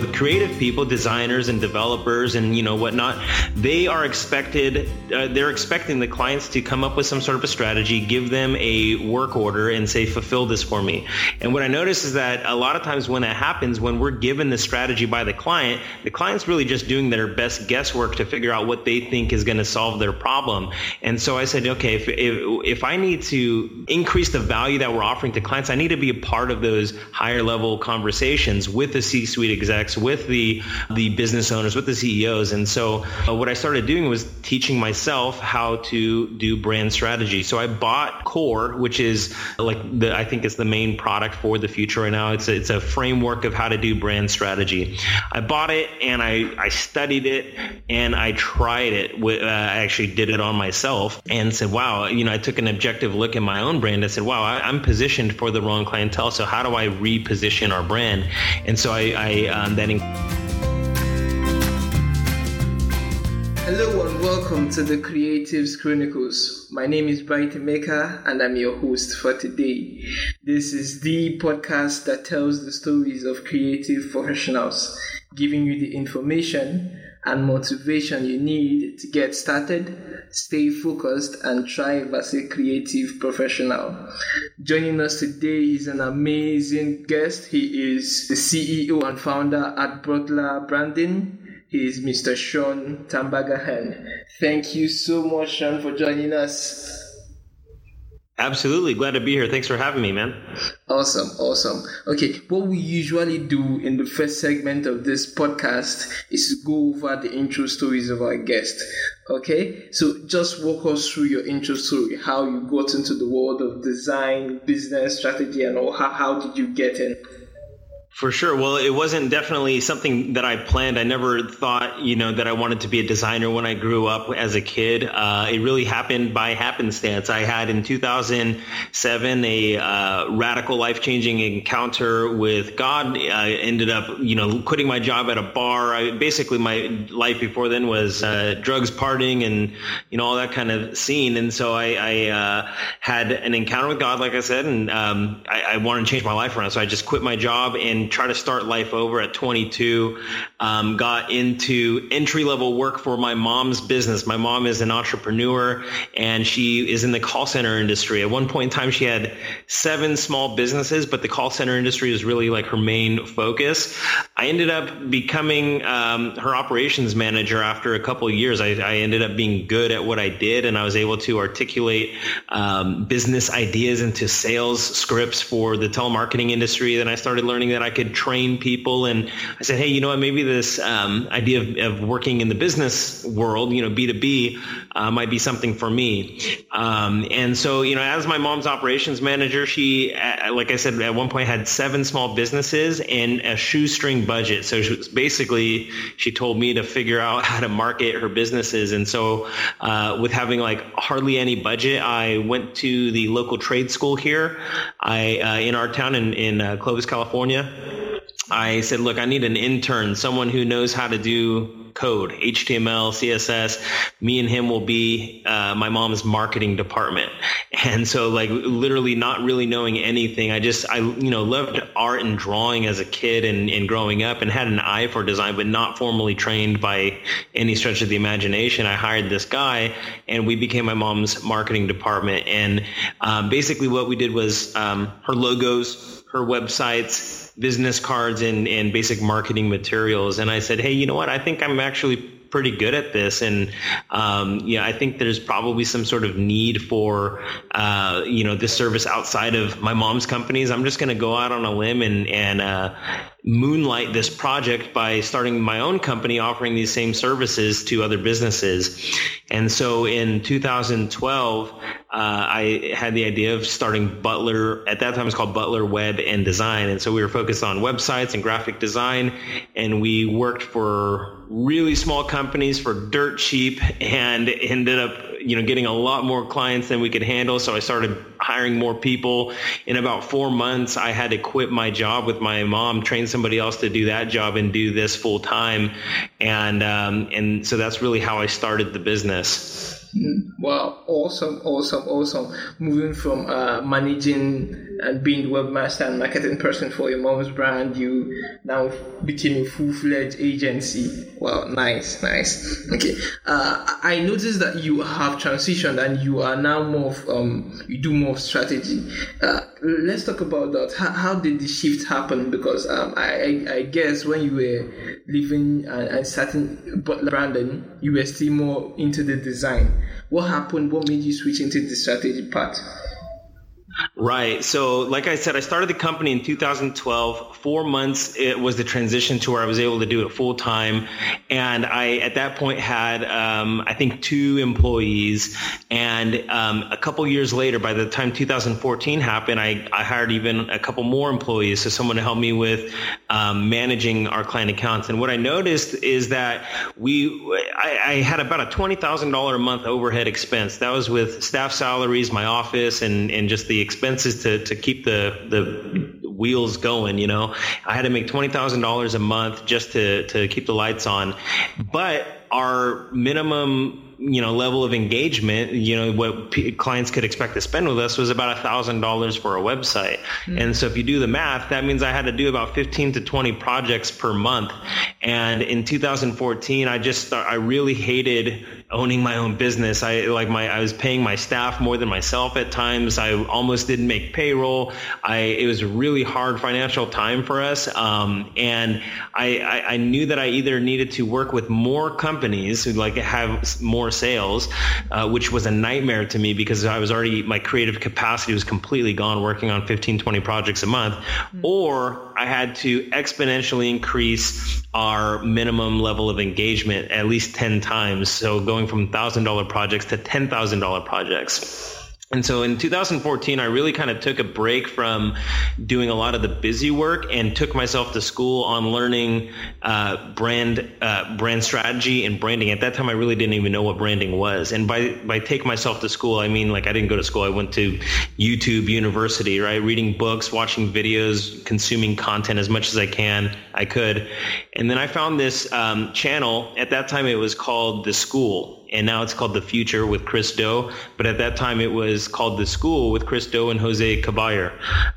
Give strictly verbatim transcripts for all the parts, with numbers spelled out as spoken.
creative people, designers and developers and, you know, whatnot, they are expected, uh, they're expecting the clients to come up with some sort of a strategy, give them a work order and say, fulfill this for me. And what I notice is that a lot of times when that happens, when we're given the strategy by the client, the client's really just doing their best guesswork to figure out what they think is going to solve their problem. And so I said, okay, if, if, if I need to increase the value that we're offering to clients, I need to be a part of those higher level conversations with the C-suite execs, with the the business owners, with the C E Os. And so uh, what I started doing was teaching myself how to do brand strategy. So I bought Core, which is like the, I think it's the main product for the future right now. It's a, it's a framework of how to do brand strategy. I bought it and I, I studied it and I tried it. With, uh, I actually did it on myself and said, wow, you know, I took an objective look at my own brand. I said, wow, I, I'm positioned for the wrong clientele. So how do I reposition our brand? And so I, I um, then. Hello and welcome to the Creatives Chronicles. My name is Bright Emeka and I'm your host for today. This is the podcast that tells the stories of creative professionals, giving you the information and motivation you need to get started, stay focused, and thrive as a creative professional. Joining us today is an amazing guest. He is the C E O and founder at Butler Branding. He is Mister Sean Tambagahen. Thank you so much, Sean, for joining us. Absolutely. Glad to be here. Thanks for having me, man. Awesome. Awesome. Okay. What we usually do in the first segment of this podcast is to go over the intro stories of our guest. Okay. So just walk us through your intro story, how you got into the world of design, business strategy, and all. How, how did you get in? For sure. Well, it wasn't definitely something that I planned. I never thought, you know, that I wanted to be a designer when I grew up as a kid. Uh, it really happened by happenstance. I had in two thousand seven a uh, radical, life-changing encounter with God. I ended up, you know, quitting my job at a bar. I, basically, my life before then was uh, drugs, partying, and, you know, all that kind of scene. And so I, I uh, had an encounter with God, like I said, and um, I, I wanted to change my life around. So I just quit my job and try to start life over at twenty-two. Um, got into entry-level work for my mom's business. My mom is an entrepreneur and she is in the call center industry. At one point in time, she had seven small businesses, but the call center industry is really like her main focus. I ended up becoming um, her operations manager after a couple of years. I, I ended up being good at what I did, and I was able to articulate um, business ideas into sales scripts for the telemarketing industry. Then I started learning that I could train people. And I said, hey, you know what, maybe this um, idea of, of working in the business world, you know, B two B uh, might be something for me. Um, and so, you know, as my mom's operations manager, she, uh, like I said, at one point had seven small businesses and a shoestring budget. So she was basically, she told me to figure out how to market her businesses. And so uh, with having like hardly any budget, I went to the local trade school here I uh, in our town in, in uh, Clovis, California. I said, look, I need an intern, someone who knows how to do code, H T M L, C S S. Me and him will be uh, my mom's marketing department. And so like literally not really knowing anything. I just, I, you know, loved art and drawing as a kid and, and growing up and had an eye for design, but not formally trained by any stretch of the imagination. I hired this guy and we became my mom's marketing department. And um, basically what we did was um, her logos, her websites, business cards, and, and basic marketing materials. And I said, hey, you know what? I think I'm actually pretty good at this. And, um, yeah, I think there's probably some sort of need for, uh, you know, this service outside of my mom's companies. I'm just going to go out on a limb and, and, uh, moonlight this project by starting my own company offering these same services to other businesses. And so in two thousand twelve, uh, I had the idea of starting Butler. At that time, it was called Butler Web and Design. And so we were focused on websites and graphic design. And we worked for really small companies for dirt cheap and ended up, you know, getting a lot more clients than we could handle. So I started hiring more people. In about four months, I had to quit my job with my mom, train somebody else to do that job and do this full time. And, um, and so that's really how I started the business. Wow. Awesome. Awesome. Awesome. Moving from uh, managing and being the webmaster and marketing person for your mom's brand, you now became a full-fledged agency. Wow, nice, nice. Okay, uh, I noticed that you have transitioned and you are now more of, um, you do more strategy. Uh, let's talk about that. How, how did the shift happen? Because um, I, I guess when you were living and, and starting Brandon, you were still more into the design. What happened? What made you switch into the strategy part? Right. So like I said, I started the company in two thousand twelve. Four months it was the transition to where I was able to do it full time. And I, at that point, had, um, I think, two employees. And um, a couple years later, by the time two thousand fourteen happened, I, I hired even a couple more employees. So someone to help me with um, managing our client accounts. And what I noticed is that we, I, I had about a twenty thousand dollars a month overhead expense. That was with staff salaries, my office, and, and just the expenses to, to keep the, the wheels going. You know, I had to make twenty thousand dollars a month just to, to keep the lights on. But our minimum, you know, level of engagement, you know, what p- clients could expect to spend with us was about a thousand dollars for a website. Mm-hmm. And so if you do the math, that means I had to do about fifteen to twenty projects per month. And in two thousand fourteen, I just, I really hated owning my own business. I like my, I was paying my staff more than myself at times. I almost didn't make payroll. I, it was a really hard financial time for us. Um, and I, I, I knew that I either needed to work with more companies who like have more sales, uh, which was a nightmare to me because I was already, my creative capacity was completely gone working on fifteen, twenty projects a month, mm-hmm. or I had to exponentially increase our minimum level of engagement at least ten times. So going from one thousand dollars projects to ten thousand dollars projects. And so in two thousand fourteen, I really kind of took a break from doing a lot of the busy work and took myself to school on learning uh, brand uh, brand strategy and branding. At that time, I really didn't even know what branding was. And by by take myself to school, I mean like I didn't go to school. I went to YouTube University, right? Reading books, watching videos, consuming content as much as I can, I could. And then I found this um, channel. At that time, it was called The School. And now it's called The Future with Chris Do. But at that time, it was called The School with Chris Do and Jose Caballo.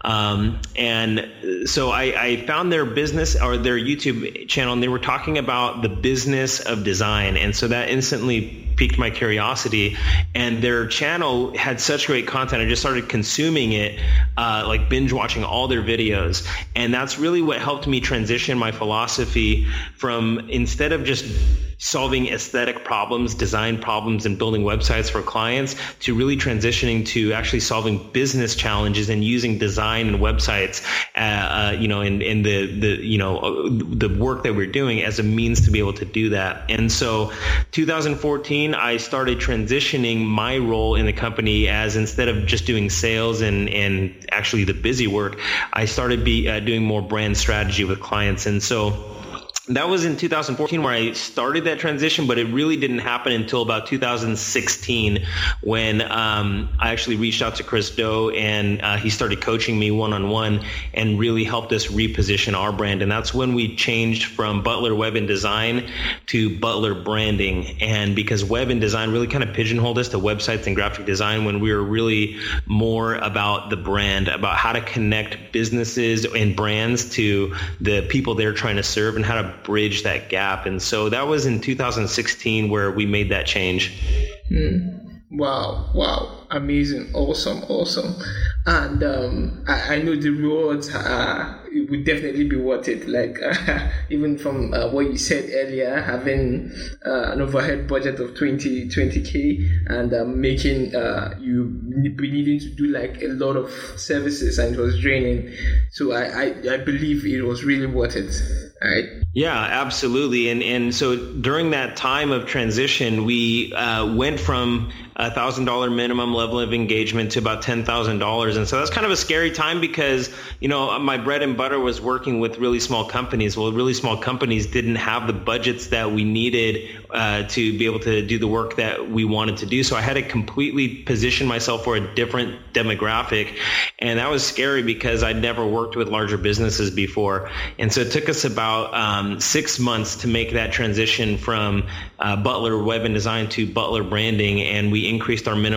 Um, and so I, I found their business or their YouTube channel, and they were talking about the business of design. And so that instantly piqued my curiosity. And their channel had such great content. I just started consuming it, uh, like binge watching all their videos. And that's really what helped me transition my philosophy from, instead of just solving aesthetic problems, design problems, and building websites for clients, to really transitioning to actually solving business challenges and using design and websites, uh, uh, you know, in, in the, the, you know, uh, the work that we're doing as a means to be able to do that. And so two thousand fourteen, I started transitioning my role in the company as, instead of just doing sales and, and actually the busy work, I started be uh, doing more brand strategy with clients. And so that was in two thousand fourteen where I started that transition, but it really didn't happen until about two thousand sixteen when um, I actually reached out to Chris Do, and uh, he started coaching me one-on-one and really helped us reposition our brand. And that's when we changed from Butler Web and Design to Butler Branding. And because Web and Design really kind of pigeonholed us to websites and graphic design, when we were really more about the brand, about how to connect businesses and brands to the people they're trying to serve and how to bridge that gap. And so that was in two thousand sixteen where we made that change. Mm. Wow, wow, amazing, awesome, awesome. And um, I, I know the rewards uh, it would definitely be worth it. Like uh, even from uh, what you said earlier, having uh, an overhead budget of twenty K and uh, making uh, you be needing to do like a lot of services, and it was draining. So I, I, I believe it was really worth it. Right. Yeah, absolutely. And and so during that time of transition, we uh, went from a thousand dollar minimum level of engagement to about ten thousand dollars. And so that's kind of a scary time because, you know, my bread and butter was working with really small companies. Well, really small companies didn't have the budgets that we needed uh, to be able to do the work that we wanted to do. So I had to completely position myself for a different demographic. And that was scary because I'd never worked with larger businesses before. And so it took us about um, six months to make that transition from uh, Butler Web and Design to Butler Branding. And we increased our minimum level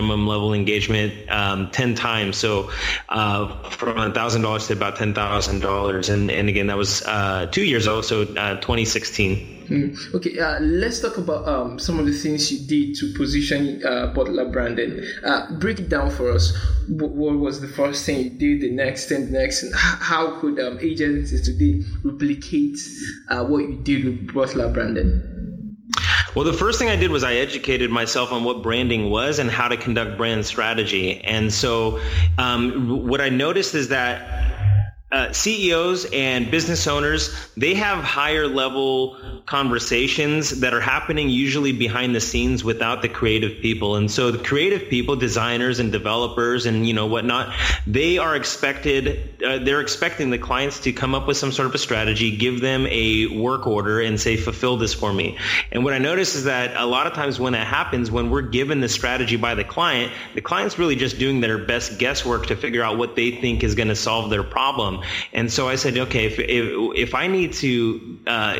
level engagement um, ten times. So uh, from one thousand dollars to about ten thousand dollars. And, and again, that was uh, two years ago, so uh, twenty sixteen. Mm. Okay, uh, let's talk about um, some of the things you did to position uh, Butler Branding. Uh, break it down for us. What, what was the first thing you did, the next thing, the next, and how could um, agencies today replicate uh, what you did with Butler Branding? Well, the first thing I did was I educated myself on what branding was and how to conduct brand strategy. And so um, what I noticed is that Uh, C E Os and business owners, they have higher level conversations that are happening usually behind the scenes without the creative people. And so the creative people, designers and developers and, you know, whatnot, they are expected, uh, they're expecting the clients to come up with some sort of a strategy, give them a work order and say, fulfill this for me. And what I notice is that a lot of times when that happens, when we're given the strategy by the client, the client's really just doing their best guesswork to figure out what they think is going to solve their problem. And so I said, okay, if if, if I need to uh,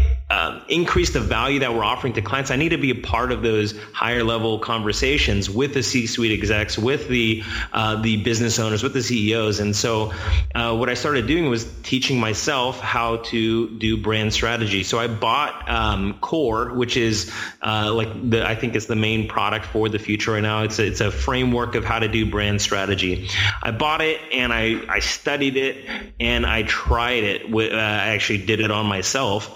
uh, increase the value that we're offering to clients, I need to be a part of those higher level conversations with the C-suite execs, with the uh, the business owners, with the C E Os. And so uh, what I started doing was teaching myself how to do brand strategy. So I bought um, Core, which is uh, like the I think it's the main product for the future right now. It's a, it's a framework of how to do brand strategy. I bought it and I, I studied it. And I tried it. With, uh, I actually did it on myself.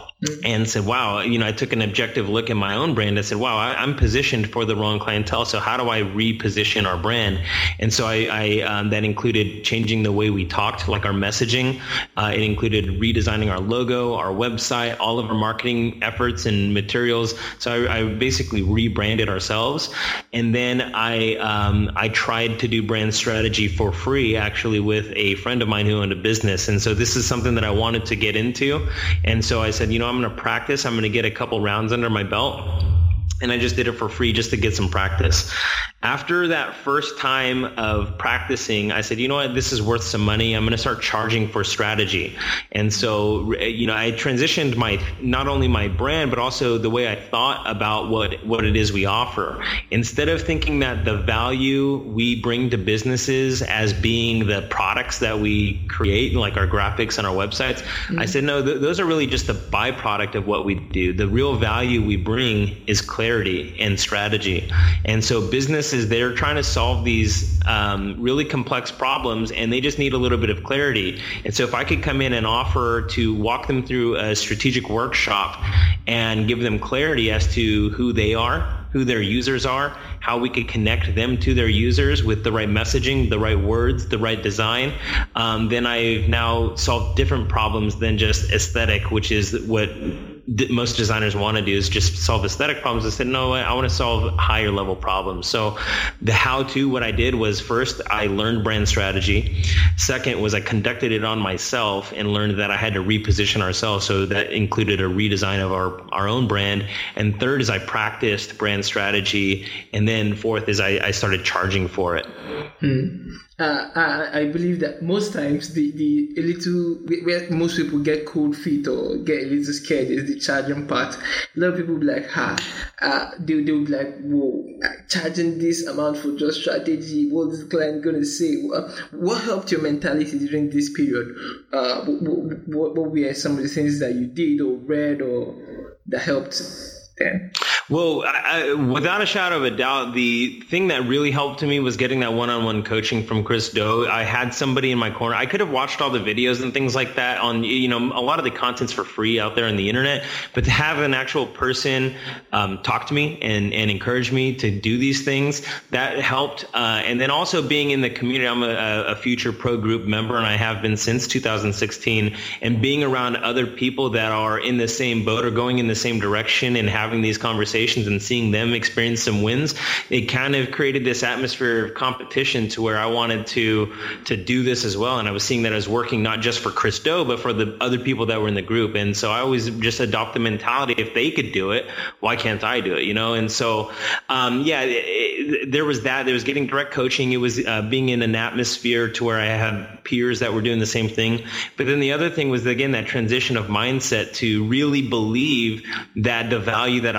And said, wow, you know, I took an objective look at my own brand. I said, wow, I, I'm positioned for the wrong clientele. So how do I reposition our brand? And so I, I um, that included changing the way we talked, like our messaging. Uh, it included redesigning our logo, our website, all of our marketing efforts and materials. So I, I basically rebranded ourselves. And then I um, I tried to do brand strategy for free, actually, with a friend of mine who owned a business. And so this is something that I wanted to get into. And so I said, you know, I'm going to practice. I'm going to get a couple rounds under my belt. And I just did it for free just to get some practice. After that first time of practicing, I said, you know what, this is worth some money. I'm going to start charging for strategy. And so, you know, I transitioned my, not only my brand, but also the way I thought about what, what it is we offer. Instead of thinking that the value we bring to businesses as being the products that we create, like our graphics and our websites, mm-hmm. I said, no, th- those are really just a byproduct of what we do. The real value we bring is clarity and strategy. And so businesses, they're trying to solve these um, really complex problems, and they just need a little bit of clarity. And so if I could come in and offer to walk them through a strategic workshop and give them clarity as to who they are, who their users are, how we could connect them to their users with the right messaging, the right words, the right design, um, then I've now solved different problems than just aesthetic, which is what most designers want to do, is just solve aesthetic problems. I said, no, I want to solve higher level problems. So the how-to, what I did was, first, I learned brand strategy. Second was I conducted it on myself and learned that I had to reposition ourselves. So that included a redesign of our, our own brand. And third is I practiced brand strategy. And then fourth is I, I started charging for it. Hmm. Uh, I, I believe that most times the, the a little where most people get cold feet or get a little scared is the charging part. A lot of people will be like, ha, uh, they they'll be like, whoa, charging this amount for just strategy. What is the client gonna say? Uh, what helped your mentality during this period? Uh, what, what what were some of the things that you did or read or that helped then? Well, I, without a shadow of a doubt, the thing that really helped to me was getting that one-on-one coaching from Chris Do. I had somebody in my corner. I could have watched all the videos and things like that on, you know, a lot of the content's for free out there on the internet, but to have an actual person um, talk to me and, and encourage me to do these things, that helped. Uh, and then also being in the community, I'm a, a Future Pro Group member, and I have been since two thousand sixteen, and being around other people that are in the same boat or going in the same direction and having these conversations and seeing them experience some wins, it kind of created this atmosphere of competition to where I wanted to to do this as well. And I was seeing that I was working not just for Chris Do, but for the other people that were in the group. And so I always just adopt the mentality, if they could do it, why can't I do it? You know? And so, um, yeah, it, it, there was that. There was getting direct coaching. It was uh, being in an atmosphere to where I had peers that were doing the same thing. But then the other thing was, again, that transition of mindset to really believe that the value that I bring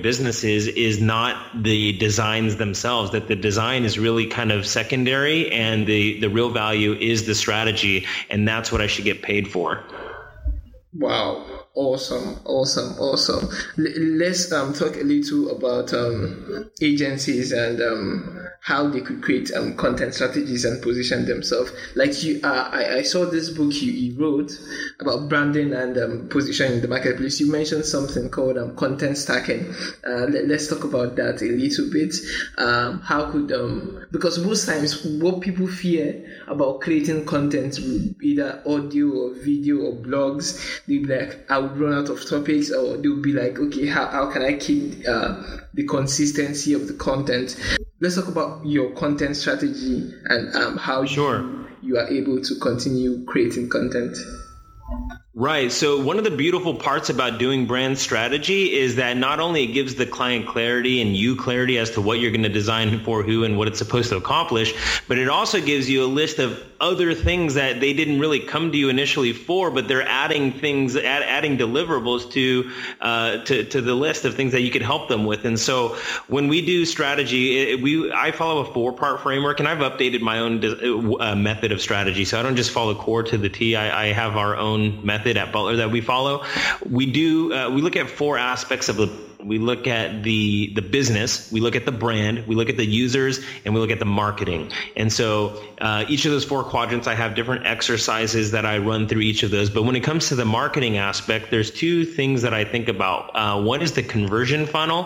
businesses is not the designs themselves, that the design is really kind of secondary, and the, the real value is the strategy, and that's what I should get paid for. Wow. Awesome, awesome, awesome. L- let's um, talk a little about um, agencies and um, how they could create um, content strategies and position themselves. Like you, uh, I, I saw this book you, you wrote about branding and um, positioning in the marketplace. You mentioned something called um, content stacking. Uh, let, let's talk about that a little bit. Um, how could, um, because most times what people fear about creating content, either audio or video or blogs, they'll be like, I would run out of topics, or they'll be like, okay, how, how can I keep uh, the consistency of the content? Let's talk about your content strategy and um, how sure. you, you are able to continue creating content. Right. So one of the beautiful parts about doing brand strategy is that not only it gives the client clarity and you clarity as to what you're going to design for who and what it's supposed to accomplish, but it also gives you a list of other things that they didn't really come to you initially for, but they're adding things, add, adding deliverables to, uh, to to the list of things that you could help them with. And so when we do strategy, it, we I follow a four-part framework, and I've updated my own uh, method of strategy. So I don't just follow core to the T. I, I have our own method at Butler that we follow. We do uh, we look at four aspects of the. We look at the the business, we look at the brand, we look at the users, and we look at the marketing. And so uh, each of those four quadrants, I have different exercises that I run through each of those. But when it comes to the marketing aspect, there's two things that I think about. Uh, one is the conversion funnel,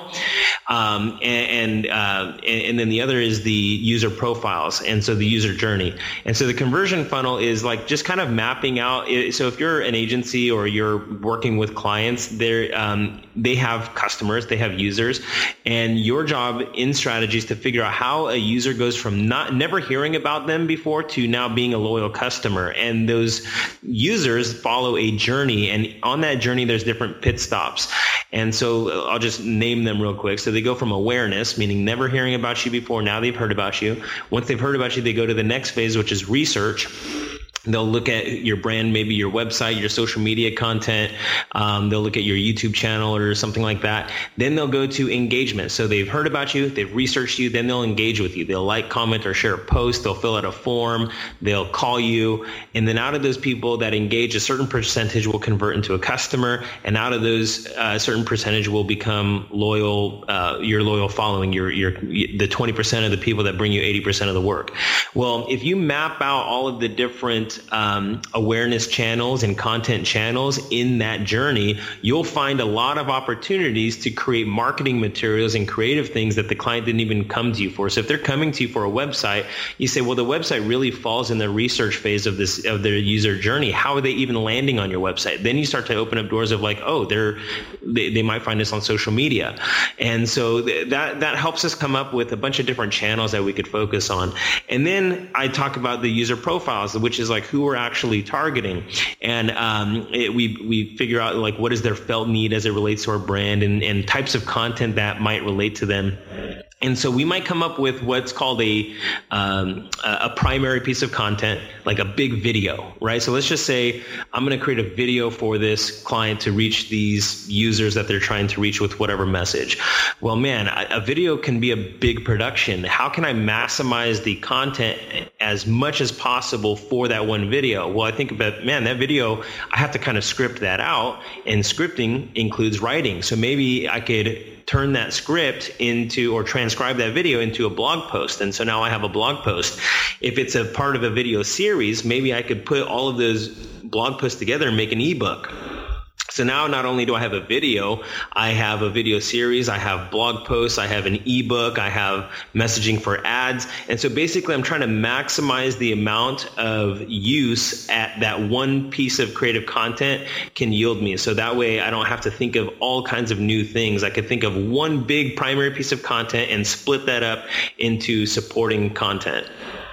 um, and and, uh, and then the other is the user profiles, and so the user journey. And so the conversion funnel is like just kind of mapping out. So if you're an agency or you're working with clients, they're um, they have customers, they have users, and your job in strategy is to figure out how a user goes from not never hearing about them before to now being a loyal customer. And those users follow a journey, and on that journey there's different pit stops. And so I'll just name them real quick. So they go from awareness, meaning never hearing about you before, now they've heard about you. Once they've heard about you, they go to the next phase, which is research. They'll look at your brand, maybe your website, your social media content. Um, they'll look at your YouTube channel or something like that. Then they'll go to engagement. So they've heard about you, they've researched you, then they'll engage with you. They'll like, comment, or share a post. They'll fill out a form. They'll call you. And then out of those people that engage, a certain percentage will convert into a customer. And out of those, uh, a certain percentage will become loyal, uh, your loyal following, your, your, the twenty percent of the people that bring you eighty percent of the work. Well, if you map out all of the different Um, awareness channels and content channels in that journey, you'll find a lot of opportunities to create marketing materials and creative things that the client didn't even come to you for. So if they're coming to you for a website, you say, well, the website really falls in the research phase of this of their user journey. How are they even landing on your website? Then you start to open up doors of like, oh, they're they, they might find us on social media. And so th- that that helps us come up with a bunch of different channels that we could focus on. And then I talk about the user profiles, which is like who we're actually targeting. And um, it, we we figure out like what is their felt need as it relates to our brand, and, and types of content that might relate to them. And so we might come up with what's called a um, a primary piece of content, like a big video, right? So let's just say I'm going to create a video for this client to reach these users that they're trying to reach with whatever message. Well, man, a, a video can be a big production. How can I maximize the content as much as possible for that one video? Well, I think about, man, that video, I have to kind of script that out, and scripting includes writing. So maybe I could turn that script into, or transcribe that video into a blog post. And so now I have a blog post. If it's a part of a video series, maybe I could put all of those blog posts together and make an ebook. So now not only do I have a video, I have a video series, I have blog posts, I have an ebook, I have messaging for ads. And so basically I'm trying to maximize the amount of use at that one piece of creative content can yield me. So that way I don't have to think of all kinds of new things. I could think of one big primary piece of content and split that up into supporting content.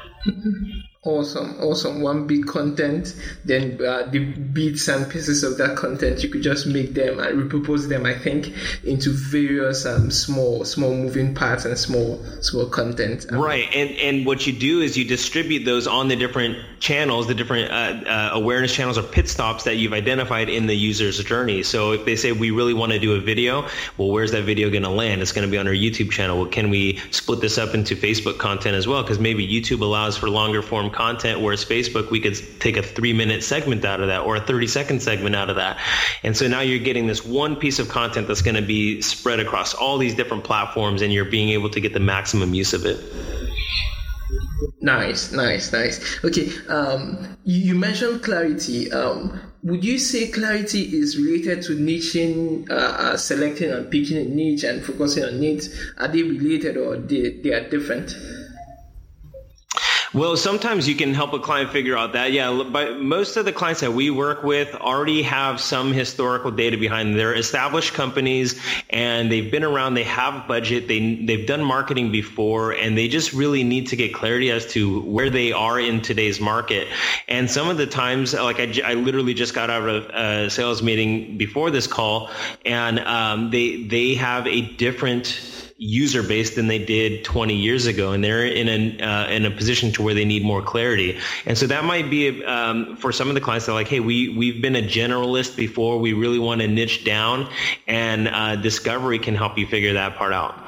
Awesome, awesome. One big content, then uh, the bits and pieces of that content, you could just make them and repurpose them, I think, into various um, small, small moving parts and small, small content. Right, and and what you do is you distribute those on the different channels, the different uh, uh, awareness channels or pit stops that you've identified in the user's journey. So if they say we really want to do a video, well, where's that video going to land? It's going to be on our YouTube channel. Well, can we split this up into Facebook content as well? Because maybe YouTube allows for longer form content, whereas Facebook, we could take a three minute segment out of that or a thirty second segment out of that. And so now you're getting this one piece of content that's going to be spread across all these different platforms, and you're being able to get the maximum use of it. Nice, nice, nice. Okay, um, you, you mentioned clarity. Um, would you say clarity is related to niching, uh, uh, selecting and picking a niche and focusing on needs? Are they related or they, they are different? Well, sometimes you can help a client figure out that. Yeah, but most of the clients that we work with already have some historical data behind them. They're established companies and they've been around. They have budget. They, they've done marketing before, and they just really need to get clarity as to where they are in today's market. And some of the times, like I, I literally just got out of a sales meeting before this call, and um, they they have a different user base than they did twenty years ago, and they're in a uh, in a position to where they need more clarity. And so that might be um, for some of the clients that are like, hey, we we've been a generalist before, we really want to niche down, and uh, discovery can help you figure that part out.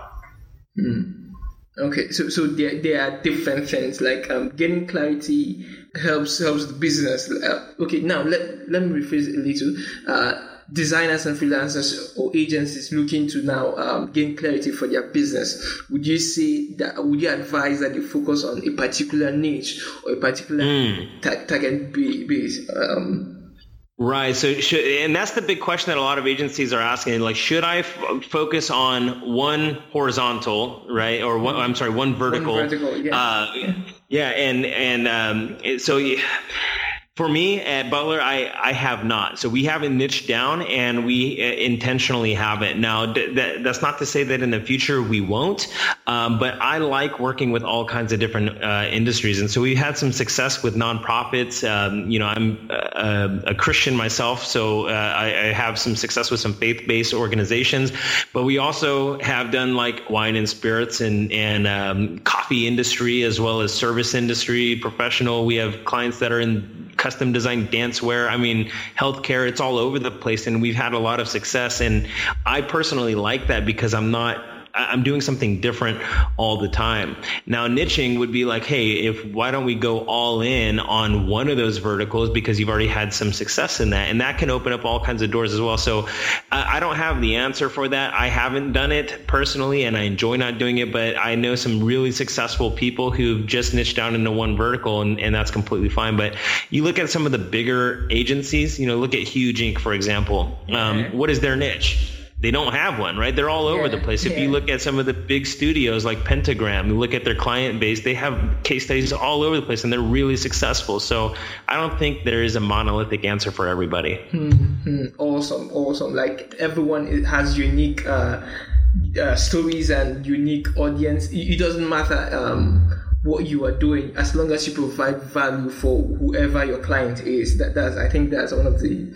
Hmm. Okay, so so there there are different things, like um, getting clarity helps helps the business. Uh, okay, now let let me rephrase it a little. Uh, designers and freelancers or agencies looking to now um, gain clarity for their business, would you say that, would you advise that you focus on a particular niche or a particular mm. ta- target base? Um, Right. So, should, and that's the big question that a lot of agencies are asking. Like, should I f- focus on one horizontal, right, or one? I'm sorry, one vertical. One vertical, yeah. Uh, yeah, and and um, so. Yeah, for me at Butler, I, I have not. So we haven't niched down, and we intentionally haven't. Now, th- th- that's not to say that in the future we won't, um, but I like working with all kinds of different uh, industries. And so we had some success with nonprofits. Um, you know, I'm a, a Christian myself, so uh, I, I have some success with some faith-based organizations. But we also have done like wine and spirits and, and um, coffee industry, as well as service industry, professional. We have clients that are in custom designed dancewear. I mean, healthcare, it's all over the place, and we've had a lot of success. And I personally like that because I'm not, I'm doing something different all the time. Now, niching would be like, hey, if why don't we go all in on one of those verticals because you've already had some success in that, and that can open up all kinds of doors as well. So I, I don't have the answer for that. I haven't done it personally, and I enjoy not doing it, but I know some really successful people who've just niched down into one vertical, and, and that's completely fine. But you look at some of the bigger agencies, you know, look at Huge Incorporated, for example. Um, what is their niche? They don't have one, right? They're all over yeah, the place. If yeah. you look at some of the big studios like Pentagram, you look at their client base, they have case studies all over the place, and they're really successful. So I don't think there is a monolithic answer for everybody. Mm-hmm. Awesome, awesome. Like everyone has unique uh, uh, stories and unique audience. It, it doesn't matter um, what you are doing, as long as you provide value for whoever your client is. That that's I think that's one of the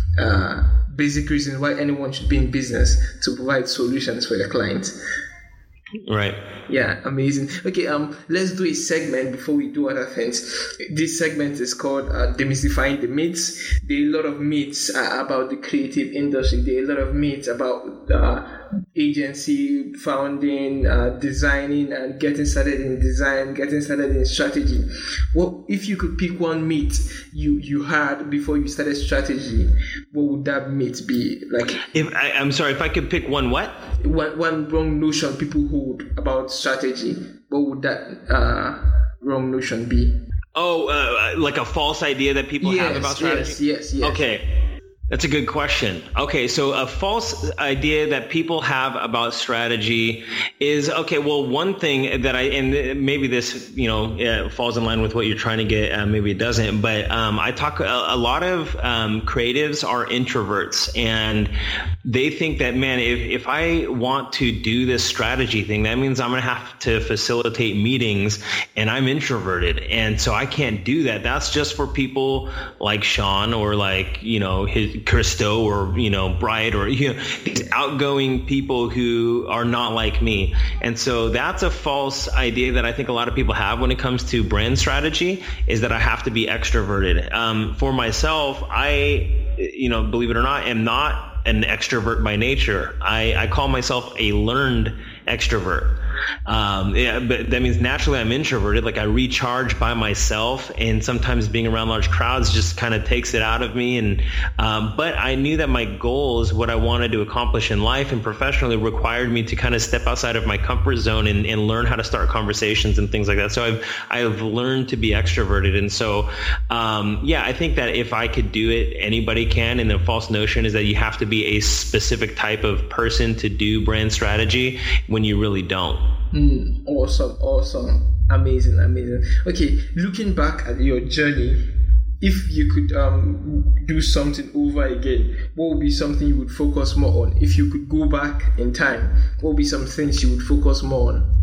uh, basic reasons why anyone should be in business, to provide solutions for their clients. Right. Yeah, amazing. Okay, um, let's do a segment before we do other things. This segment is called uh, Demystifying the Myths. There are a lot of myths uh, about the creative industry. There are a lot of myths about uh, agency founding, uh, designing, and getting started in design, getting started in strategy. Well, if you could pick one myth you you had before you started strategy, what would that myth be? Like, if I, I'm sorry, if I could pick one, what? One one wrong notion people hold about strategy. What would that uh, wrong notion be? Oh, uh, like a false idea that people yes, have about strategy? Yes, yes, yes. Okay. That's a good question. Okay, so a false idea that people have about strategy is, okay, well, one thing that I, and maybe this, you know, uh, falls in line with what you're trying to get, uh, maybe it doesn't, but um, I talk, a, a lot of um, creatives are introverts, and they think that, man, if, if I want to do this strategy thing, that means I'm going to have to facilitate meetings, and I'm introverted, and so I can't do that. That's just for people like Sean or like, you know, his Christo or, you know, Bright or, you know, these outgoing people who are not like me. And so that's a false idea that I think a lot of people have when it comes to brand strategy, is that I have to be extroverted. Um, for myself, I, you know, believe it or not, am not an extrovert by nature. I, I call myself a learned extrovert. Um, yeah, but that means naturally I'm introverted. Like I recharge by myself, and sometimes being around large crowds just kind of takes it out of me. And um, but I knew that my goals, what I wanted to accomplish in life and professionally, required me to kind of step outside of my comfort zone and, and learn how to start conversations and things like that. So I've I've learned to be extroverted, and so um, yeah, I think that if I could do it, anybody can. And the false notion is that you have to be a specific type of person to do brand strategy when you really don't. Mm, awesome, awesome, amazing, amazing. Okay, looking back at your journey, if you could um, do something over again, what would be something you would focus more on? If you could go back in time, what would be some things you would focus more on?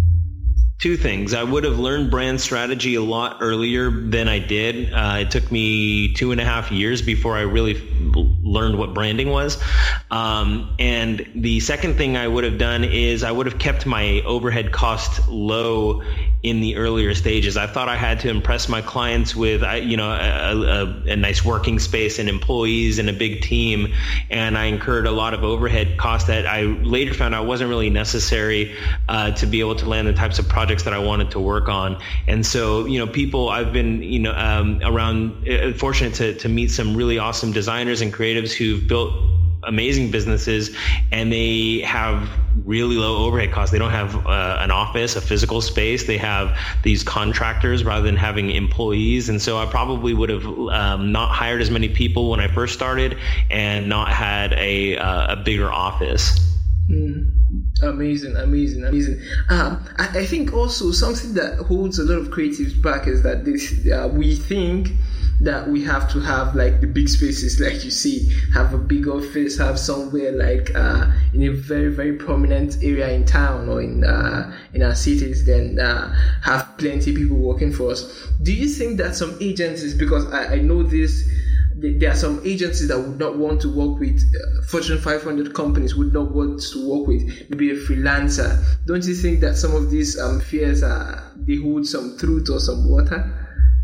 Two things. I would have learned brand strategy a lot earlier than I did. Uh, it took me two and a half years before I really learned what branding was. Um, and the second thing I would have done is I would have kept my overhead cost low in the earlier stages. I thought I had to impress my clients with, you know, a, a, a nice working space and employees and a big team. And I incurred a lot of overhead costs that I later found out wasn't really necessary uh, to be able to land the types of projects that I wanted to work on. And so, you know, people, I've been, you know, um, around, uh, fortunate to, to meet some really awesome designers and creatives who've built amazing businesses, and they have really low overhead costs. They don't have uh, an office, a physical space. They have these contractors rather than having employees. And so I probably would have um, not hired as many people when I first started and not had a, uh, a bigger office. Mm. Amazing, amazing, amazing. Um, I, I think also something that holds a lot of creatives back is that this uh, we think that we have to have like the big spaces, like you see, have a big office, have somewhere like uh, in a very, very prominent area in town or in uh, in our cities, then uh, have plenty of people working for us. Do you think that some agencies, because I, I know this, there are some agencies that would not want to work with uh, Fortune five hundred companies, would not want to work with maybe a freelancer. Don't you think that some of these um, fears are, they hold some truth or some water?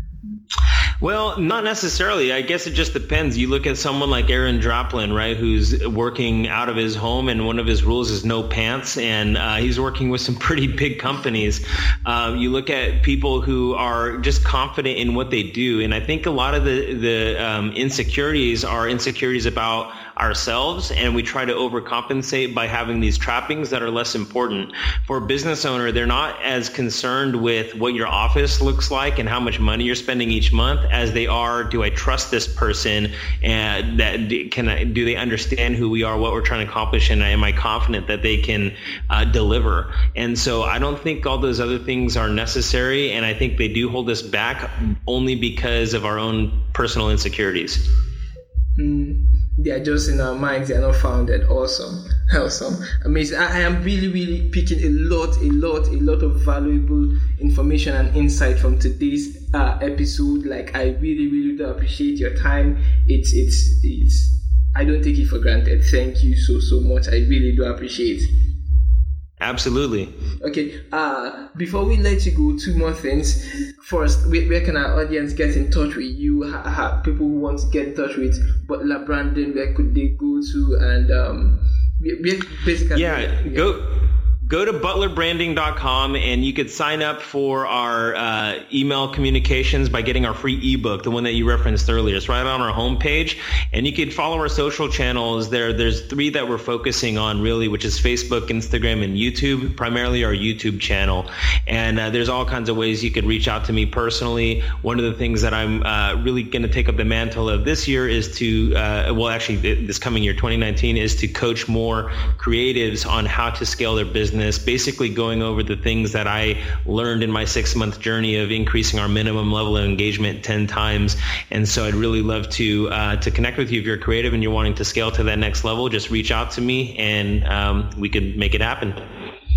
Well, not necessarily. I guess it just depends. You look at someone like Aaron Draplin, right, who's working out of his home, and one of his rules is no pants, and uh, he's working with some pretty big companies. Uh, you look at people who are just confident in what they do, and I think a lot of the, the um, insecurities are insecurities about ourselves, and we try to overcompensate by having these trappings that are less important. For a business owner, they're not as concerned with what your office looks like and how much money you're spending each month as they are, do I trust this person, and that can I, do they understand who we are, what we're trying to accomplish, and am I confident that they can uh, deliver? And so I don't think all those other things are necessary, and I think they do hold us back only because of our own personal insecurities. Mm. They are just in our minds, they are not founded. Awesome. Awesome. Amazing. I, I am really, really picking a lot, a lot, a lot of valuable information and insight from today's uh, episode. Like, I really, really do appreciate your time. It's, it's, it's, I don't take it for granted. Thank you so, so much. I really do appreciate it. Absolutely. Okay. Uh, before we let you go, two more things. First, where, where can our audience get in touch with you? Ha, ha, people who want to get in touch with Butler Branding, where could they go to? And um, basically, yeah, yeah. go. Go to butler branding dot com, and you could sign up for our uh, email communications by getting our free ebook, the one that you referenced earlier. It's right on our homepage, and you could follow our social channels. There, there's three that we're focusing on really, which is Facebook, Instagram, and YouTube. Primarily our YouTube channel, and uh, there's all kinds of ways you could reach out to me personally. One of the things that I'm uh, really going to take up the mantle of this year is to, uh, well, actually this coming year, twenty nineteen, is to coach more creatives on how to scale their business. Basically going over the things that I learned in my six month journey of increasing our minimum level of engagement ten times. And so I'd really love to uh, to connect with you. If you're creative and you're wanting to scale to that next level, just reach out to me, and um, we could make it happen.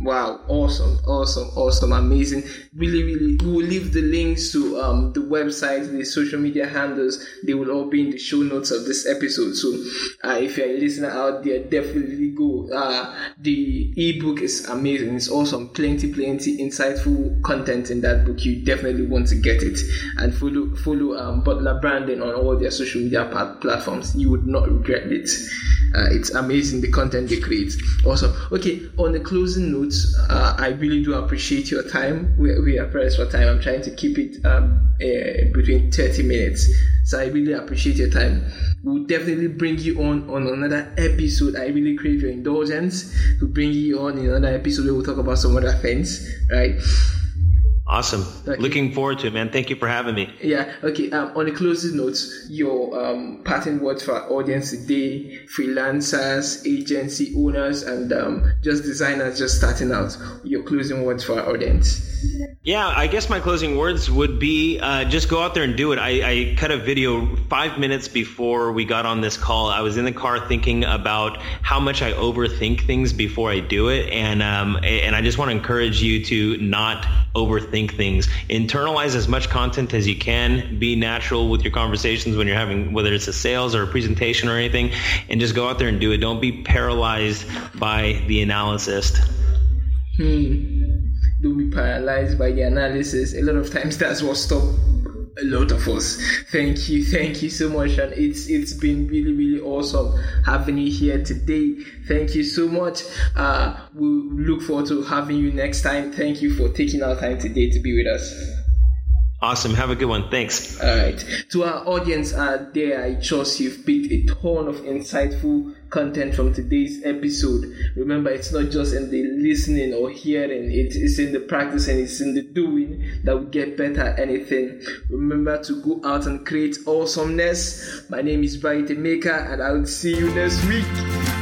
Wow, awesome, awesome, awesome, amazing. Really, really, we will leave the links to um, the website, the social media handles. They will all be in the show notes of this episode. So uh, if you're a listener out there, definitely go. Uh, the ebook is amazing. It's awesome. Plenty, plenty insightful content in that book. You definitely want to get it. And follow follow um, Butler Branding on all their social media platforms. You would not regret it. Uh, it's amazing, the content they create. Awesome. Okay, on the closing notes, uh, I really do appreciate your time. We, we are pressed for time. I'm trying to keep it um, uh, between thirty minutes. So I really appreciate your time. We'll definitely bring you on on another episode. I really crave your indulgence to bring you on in another episode where we'll talk about some other things, right? Awesome. Okay. Looking forward to it, man. Thank you for having me. Yeah. Okay. Um, on the closing notes, your um, parting words for our audience today, freelancers, agency owners, and um, just designers just starting out. Your closing words for our audience. Yeah, I guess my closing words would be uh, just go out there and do it. I, I cut a video five minutes before we got on this call. I was in the car thinking about how much I overthink things before I do it. And um, and I just want to encourage you to not overthink things. Internalize as much content as you can. Be natural with your conversations when you're having, whether it's a sales or a presentation or anything, and just go out there and do it. Don't be paralyzed by the analysis. Hmm. Don't be paralyzed by the analysis. A lot of times that's what stops a lot of us. Thank you, thank you so much, and it's it's been really, really awesome having you here today. Thank you so much. Uh, we'll look forward to having you next time. Thank you for taking our time today to be with us. Awesome. Have a good one. Thanks. All right. To our audience out there, I trust you've picked a ton of insightful content from today's episode. Remember, it's not just in the listening or hearing, it is in the practicing, it's in the doing that we get better at anything. Remember to go out and create awesomeness. My name is Bright Emeka, and I will see you next week.